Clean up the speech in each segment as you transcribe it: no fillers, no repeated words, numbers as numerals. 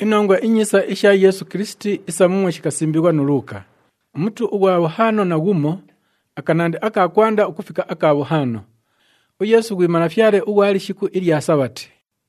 Inongwa inyisa isha Yesu Kristi isamumwe shikasimbirwa nuluka. Mtu uwa wuhano na gumo, akanandi akakwanda ukufika aka wuhano. Yesu gwimana fyale uwali shiku ili ya sabati.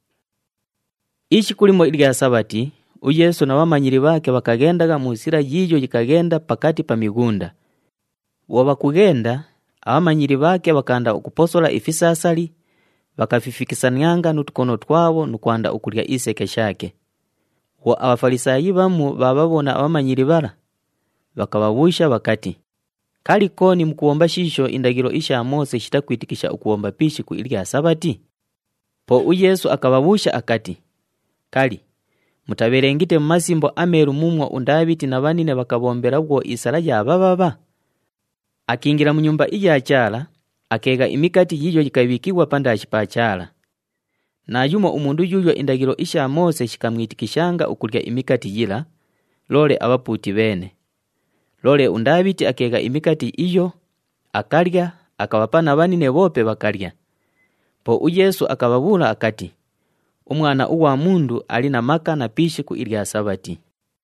Ishi kulimo ili ya sabati, Yesu na wamanyiri bake bakagendaga mu nsira yiyo yikagenda pakati pa migunda. Wabakugenda, abamanyiri bake bakanda ukuposola ifisasali, bakafifikisanyanga n'utukono twabo nukwanda ukulya iseke shake. Abafarisayi bamu bababona abamanyiri bara, bakababusha bakati, kali koni mukuomba shisho indagiro isha Mose shitakwitikisha ukuomba pishi ku ili ya sabati? Po Yesu akababusha akati, kali mutaberengite mu masimbo ameru mumwa undabiti na banine bakabombera bwo isara ya bababa. Akingira mu nyumba iya cyala, akega imikati yiyo yikabikibwa pandashi pa cyala. Na yumo umundu yuyo indagiro isha Mose shikamwitikishanga ukulya imikati yila, lole abaputi bene. Lole undabiti akega imikati iyo, akarya, akawapana banine bope bakarya. Po Yesu akababula akati, umwana uwa mundu alina maka na pishi ku ili ya sabati.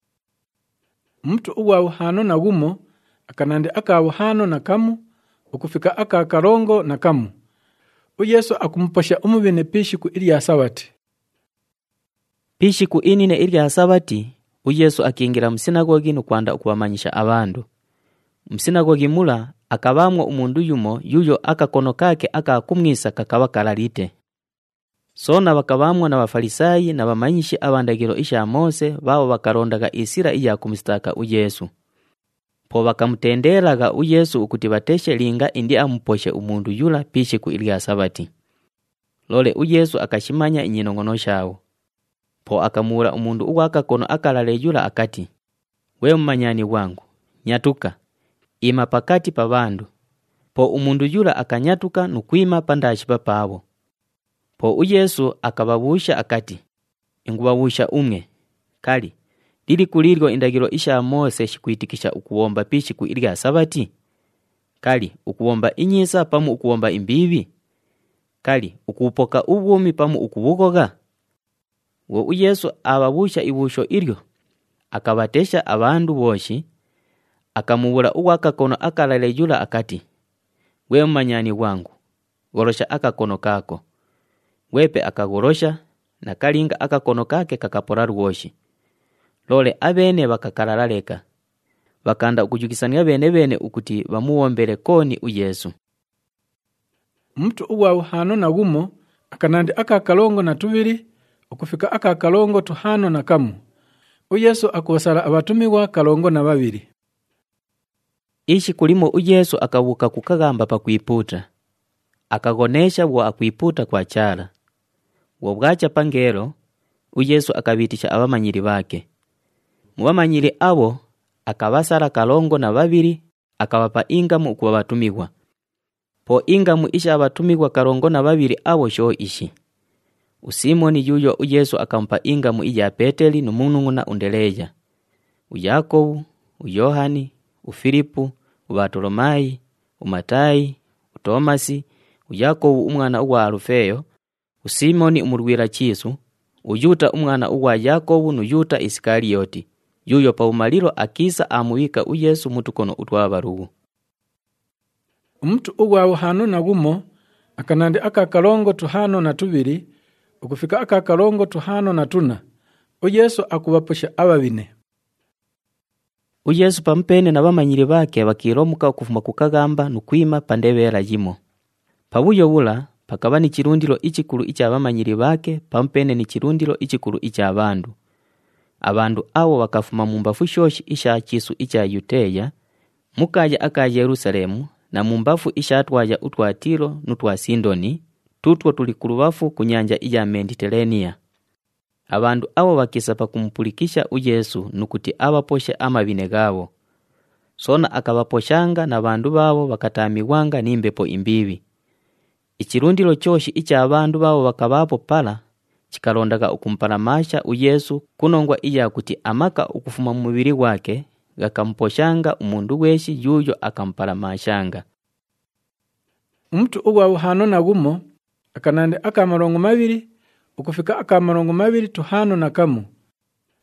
Mtu uwa wuhano na gumo, akanandi aka wuhano na kamu, ukufika aka karongo na kamu. Yesu akumuposha umubine pishi ku ili ya sabati. Pishi ku inine ili ya sabati, Yesu akingira msinagogi nukwanda ukuwamanyisha abandu. Msinagogi mula akabamwa umundu yumo yuyo akakono kake akakumwisa kakaba kalalite. Sona bakabamwa na bafarisayi na bamanyishi abandagiro isha Mose babo bakarondaga isira iya kumistaka Yesu. Po bakamutenderaga Yesu ukuti bateshe linga indi amuposhe umundu yula pishi ku ili ya sabati. Lole Yesu akashimanya inyinongono shawo. Po akamura umundu uwakakono akalale yula akati, we mmanyani wangu, nyatuka, ima pakati pa bandu. Po umundu yula akanyatuka nukwima pandashi papabo. Po Yesu akababusha akati, ingubabusha umwe, kali, lili kulirgo indagiro isha Mose shikwitikisha ukuomba pishi ku ili ya sabati? Kali, ukuomba inyisa pamu ukuomba imbibi? Kali, ukupoka ubumi pamu ukubukoga? Wo Yesu ababusha ibusho iryo, akabatesha abandu boshi, akamubula uwakakono akalale yula akati, we mmanyani wangu, gorosha akakono kako. Wepe akagorosha, na kalinga akakono kake kakapora rwoshi. Lole abene bakakalaleka. Bakanda ukujukisania bene ukuti bamuombere koni Yesu. Mtu uwa wuhano na gumo, akanandi aka kalongo na tubiri, ukufika aka kalongo tuhano na kamu. Yesu akuwasala abatumiwa kalongo na babiri. Ishi kulimo Yesu akabuka kukagamba pa kuiputa. Akagonesha bwa akuiputa kwa cyala. Wobwacha pangero, Yesu akabitisha abamanyiri bake. Mu bamanyiri abo, akabasara kalongo na babiri, akabapa ingamu kuba batumigwa. Po ingamu isha abatumigwa kalongo na babiri abo sho ishi. Usimoni yuyo Yesu akampa ingamu iya Peteli numununguna undeleja. Yakobu, Yohani, Filipu, Bartolomai, Matai, Tomasi, Yakobu umwana uwa Alufeyo, Simoni umurwira Chisu, Yuda umwana uwa Yakobu nu Yuda Iskarioti, yuyo pa umaliro akisa amuwika Yesu mutukono utwabarugu. Mtu uwa wuhano na gumo, akanandi aka kalongo tuhano na tubiri, ukufika aka kalongo tuhano na tuna. Yesu akubapusha ababine. Yesu pampene na bamanyiri bake bakiromuka okufuma kukagamba nukwima pandebera jimo. Pabuyo bula pakaba ni kirundiro ikikuru icha bamanyiri bake pampene ni kirundiro ikikuru icha abandu. Abandu abo bakafuma mu mbafu shoshi isha Chisu icha Yuteya, mukaja aka Yerusalemu na mu mbafu ishatwaja utwa Tiro n'utwa Sindoni, tutwo tulikurubafu kunyanja iya Mediterania. Abandu abo bakisapa kumpulikisha Yesu nukuti abaposhe amabine gabo. Sona akabaposhanga na bandu babo bakatamiwanga n'imbepo imbibi. Ikirundiro choshi icha abandu babo bakabapo pala, chikarondaga ukumparamasha Yesu kunongwa iya kuti amaka ukufuma mu mubiri wake, gakamposhanga umundu weshi yuyo akamparamashanga. Mtu uwa wuhano na gumo, akanandi aka marongo mabiri, ukufika aka marongo mabiri tuhano na kamu.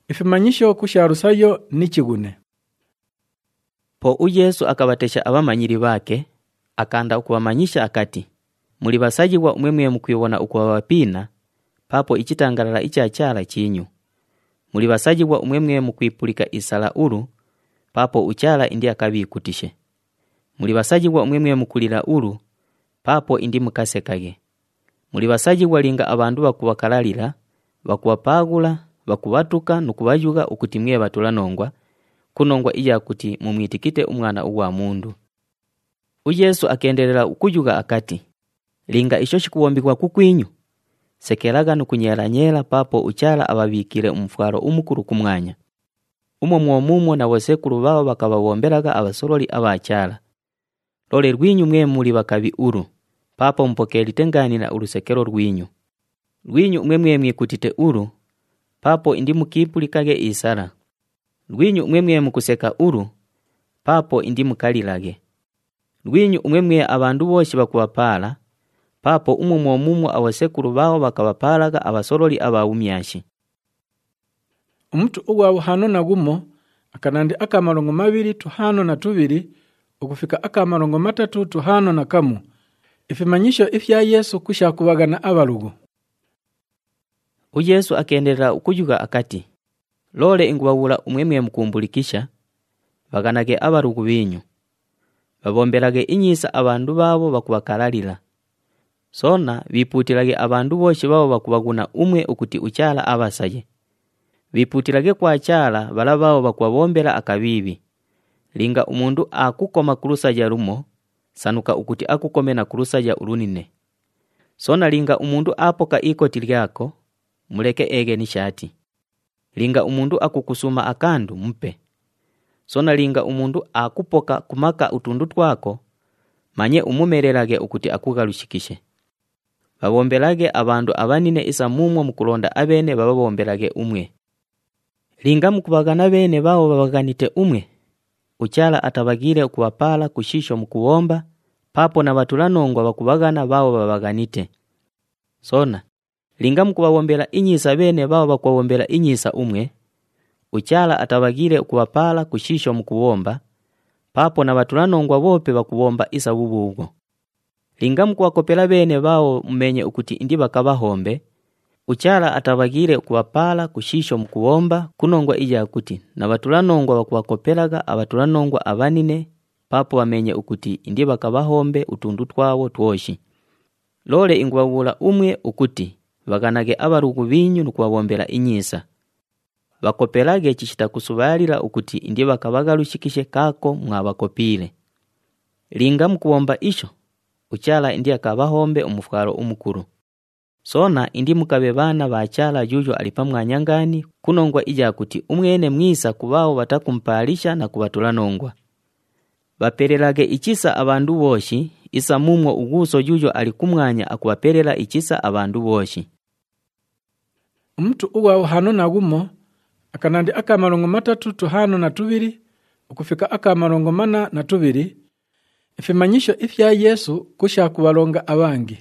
Ifimanyisho kusharusayo ni chigune. Po Yesu akabatesha abamanyiri bake, akanda ukubamanyisha akati, muli basajibwa umwemwe mukwibona ukubabapina, papo ichitangalala ichacyala kinyu. Muli basajibwa umwemwe mukwipulika isala uru, papo ucyala indi akabikutishe. Muli basajibwa umwemwe mukulira uru, papo indi mukasekage. Muli basajibwa linga abandu bakubakalalira, bakubapagula, bakubatuka nukubajuga ukuti mwe batulanongwa, kunongwa iya kuti mumwitikite umwana uwa mundu. Yesu akendelela ukujuga akati, linga isho shikuwombikwa kukwinyu, sekelaga nukunyelanyela papo ucyala ababikire umufwaro umukuru kumwanya. Mwomumo na wasekuru babo bakabawomberaga abasoroli abacyala. Lole rwinyu mwe muli bakabi uru, papo mpokeli tenganira urusekero rwinyu. Rwinyu mwe mwikutite uru, papo indi mukipulikage isara. Rwinyu mwe mukuseka uru, papo indi mukalilage. Rwinyu mwe abandu bose bakubapala, papo mwomumo abasekuru babo bakabapalaga abasoroli abawumyashi. Umutu uwa hano na gumo, akanandi akamarongo mabiri tuhano na tubiri, ukufika akamarongo matatu tuhano na kamu. Ifimanyisho ifya Yesu kushakubagana abalugu. Yesu akendelera ukujuga akati, lole ingubawula umwemwe mukumbulikisha, baganage abalugu binyu. Babomberage inyisa abandu babo bakubakalalira. Sona biputilage abandu bose babo bakubaguna umwe ukuti ucyala abasaye. Biputilage kwa cyala balabao bakwabombera akabibi. Linga umundu akukoma kurusaja rumo, sanuka ukuti akukomena kurusaja urunine. Sona linga umundu apoka ikoti lyako, muleke ege nishati. Linga umundu akukusuma akandu mpe. Sona linga umundu akupoka kumaka utundu twako, manye umumerelage ukuti akugalushikishe. Babombelage abandu abanine isa mumwe mukulonda abene babombelage umwe. Linga mukubagana bene bao babaganite umwe, ucyala atabagire ukubapala kushisho mukuomba, papo na batulanongwa bakubagana bao babaganite. Sona, linga mukubawombela inyisa bene bao bakubawombela inyisa umwe, ucyala atabagire ukubapala kushisho mukuomba, papo na batulanongwa bope bakubomba isa bububwo. Linga mukubakopela bene bao mmenye ukuti indi bakabahombe, ucyala atabagire ukubapala kushisho mukuomba kunongwa ija kuti na batulanongwa bakubakopelaga abatulanongwa abanine, papo bamenye ukuti indi bakabahombe utundu twawo twoshi. Lole ingubabula umwe ukuti baganage abarugu binyu nukubabombela inyisa. Bakopelage chishita kusubalira ukuti indi bakabagalushikishe kako mwabakopile. Linga mukubomba isho, ucyala indi akabahombe umufwaro umukuru. Sona indi mukabe bana bacyala jujo alipamwanyangani kunongwa ija kuti umwene mwisa kubao batakumpalisha na kubatulanongwa. Baperelage ichisa abandu boshi, isa mumwo uguso jujo alikumwanya akubaperela ichisa abandu boshi. Umutu uwa hano na gumo, akanandi akamarongo matatu tuhano na tubiri, ukufika akamarongo mana na tubiri, ifimanyisho ifya Yesu kushakubalonga abangi.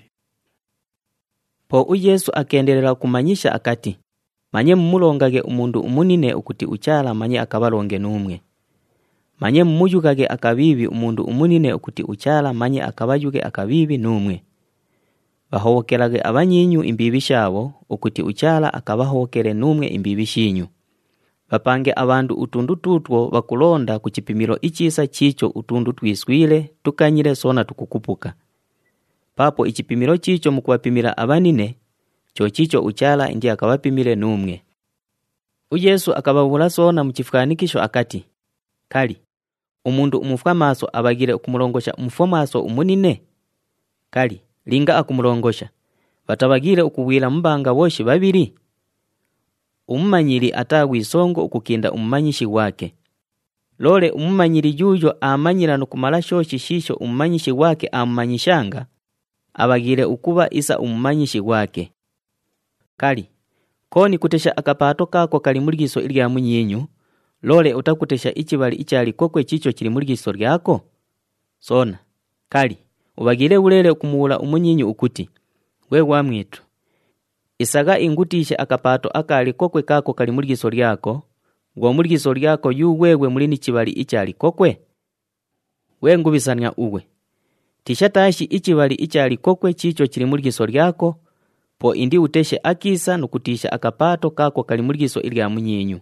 Po Yesu akendelela kumanyisha akati, manye mumulongage umundu umunine ukuti ucyala manye akabalonge numwe. Manye mumujugage akabibi umundu umunine ukuti ucyala manye akabajuge akabibi numwe. Bahowokelage abanyinyu imbibi shabo ukuti ucyala akabahokere numwe imbibi shinyu. Bapange abandu utundu tutwo bakulonda kuchipimiro ichisa chicho utundu twiswile tukanyire sona tukukupuka. Papo ichipimiro chicho mukubapimira abanine, cho chicho ucyala indi akabapimire numwe. Yesu akababula sona muchifukanikisho akati, kali, umundu umufwa maso abagire ukumulongosha umufwa maso umunine? Kali, linga akumulongosha, batabagire ukubwila mbanga boshi babiri? Umumanyiri atagwisongo ukukinda umumanyishi wake. Lole umumanyiri jujo amanyira nukumala shoshi shisho umumanyishi wake amumanyishanga, abagire ukuba isa umumanyishi wake. Kali, koni kutesha akapato kako kali muligiso ilya munyinyu, lole utakutesha ichibali ichali kokwe chicho kili muligiso lyako? Sona, kali, ubagire ulele ukumuula umunyinyu ukuti, we wamwitu, isaga ingutishe akapato akali kokwe kako kali muligiso lyako, ngo muligiso lyako yu wewe mulini chibali ichali kokwe? We ngubisanya uwe. Tishatashi ichibali ichali kokwe chicho chili muligiso lyako, po indi uteshe akisa nukutisha akapato kako kali muligiso ilya munyinyu.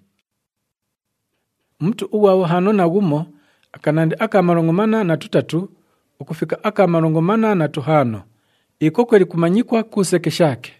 Mtu uwawo hano na gumo akanandi akamarongomana na tutatu ukufika akamarongomana na tuhano. Ikokwe likumanyikwa kusekeshake.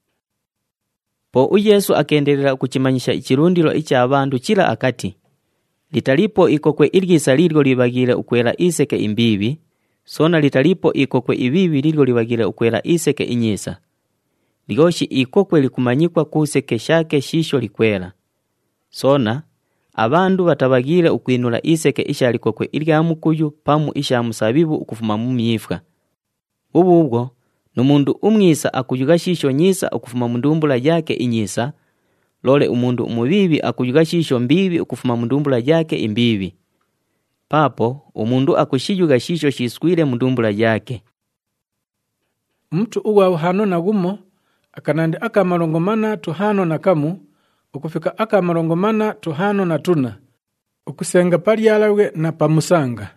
Po Yesu akendelera kuchimanyisha ichirundilo icha abandu chila akati, litalipo ikokwe ilgisa lilgo libagile ukwela iseke imbibi, sona litalipo ikokwe ibibi lilgo libagile ukwela iseke inyisa. Ligoshi ikokwe likumanyikwa kusekeshake shisho likwela. Sona, abandu batabagile ukwinula iseke isha likokwe ilya mukuyu pamu isha musabibu ukufuma mumyifwa. Ubwo, numundu umwisa akuyuga shisho nyisa ukufuma mundumbula yake inyisa, lole umundu umubibi akuyuga shisho mbibi ukufuma mundumbula yake imbibi. Papo, umundu akushiyuga shisho shiskwile mundumbula yake. Mtu uwawo hano na gumo akanandi akamarongomana tuhano na kamu, ukufika akamarongomana tuhano na tuna, ukusenga palyalawe na pamusanga.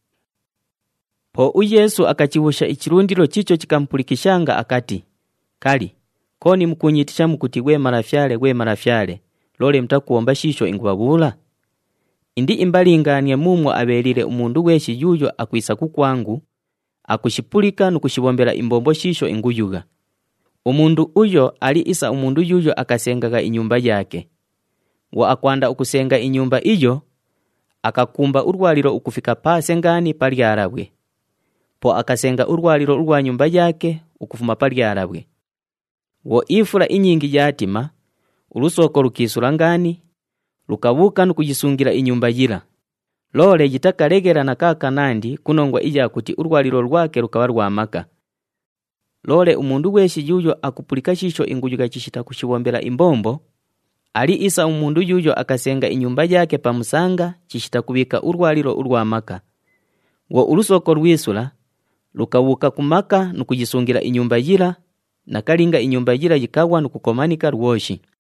Po Yesu akachibusha ichirundilo chicho chikampulikishanga akati, kali, koni mkunyitisha mkuti we marafyale, lole mtakuomba shisho ingubabula? Indi imbalingania mumwa abelile umundu weshi yuyo akwisa kukwangu, akushipulika nukushibombela imbombo shisho inguyuga. Umundu uyo ali isa umundu yuyo akasengaga inyumba yake. Wa akwanda ukusenga inyumba iyo, akakumba urwaliro ukufika pase ngani palyarabwe. Po akasenga urwaliro urwa nyumba yake ukufuma palyarabwe. Wo ifula inyingi yatima, urusoko rukisura ngani, rukabuka nukujisungira inyumba yira. Lole jitakalegera na kakanandi kunongwa ija kuti urwaliro rwake rukaba rwamaka. Lole umundu weshi yuyo akupulika shisho inguyuga chishita kushibombela imbombo, ali isa umundu yuyo akasenga inyumba yake pamusanga chishita kubika urwaliro urwamaka. Wo urusoko rwisula, lukawuka kumaka nukujisungira inyumba yira, nakalinga inyumba yira yikawa nukukomanika rwoshi.